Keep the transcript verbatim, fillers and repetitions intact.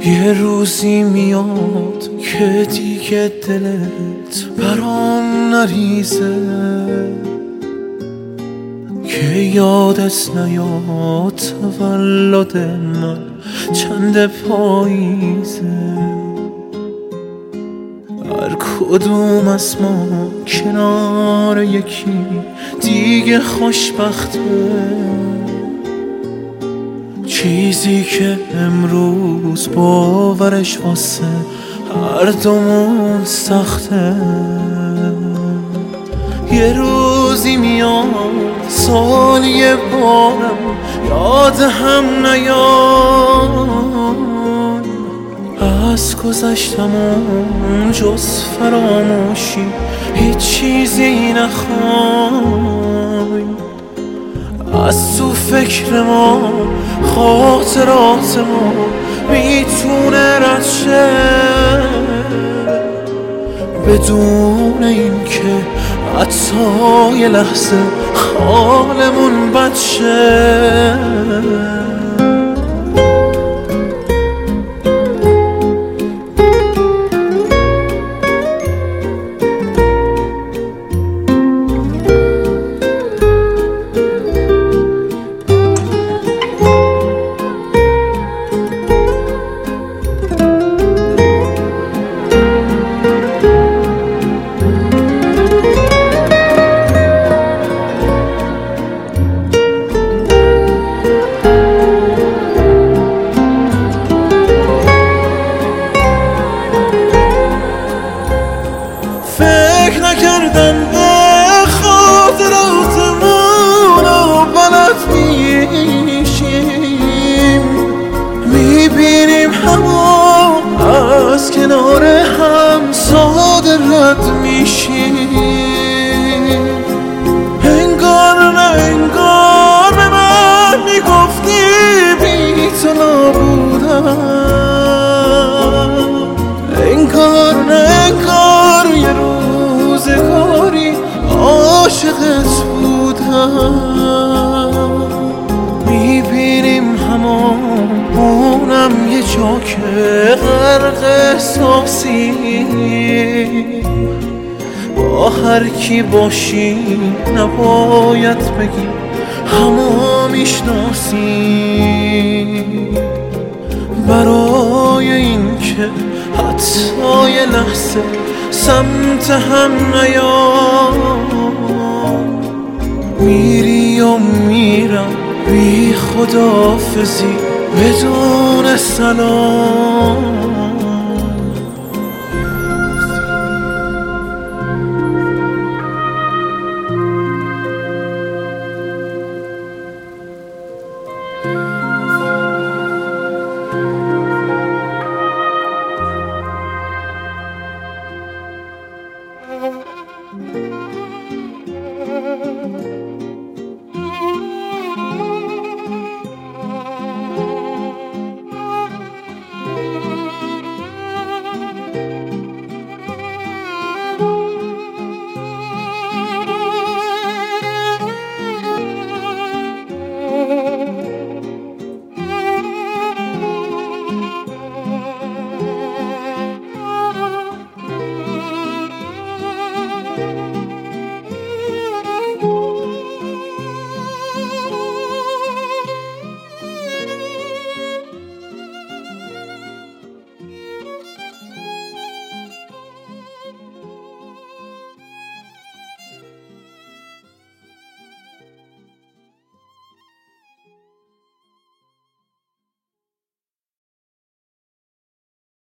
یه روزی میاد که دیگه دلت برام نریزه، که یادت نیاد تولد من چند پاییزه. هر کدوم از ما کنار یکی دیگه خوشبخته، چیزی که امروز باورش واسه هر دومون سخته. یه روزی میاد سال یه بارم یاد هم نیاد، از گذشتمون جز فراموشی هیچ چیزی نخوای. از تو فکر ما خاطرات ما میتونه رد شه، بدون این که حتی یه لحظه حالمون بد شه. فکر نکردم به خاطراتمون رو بلد میشیم، میبینیم همون از کنار هم ساده رد میشیم. انگار نه انگار به من میگفتی بی تو نبودم، انگار نه انگار یه روزگاری عاشقت بودم. میبینیم همونم یه جا که غرق احساسی، با هر کی باشی نباید بگی همو میشناسی. برای این که حتی یه لحظه سمت هم نیاد، میری و میرم بی خداحافظی بدون سلام.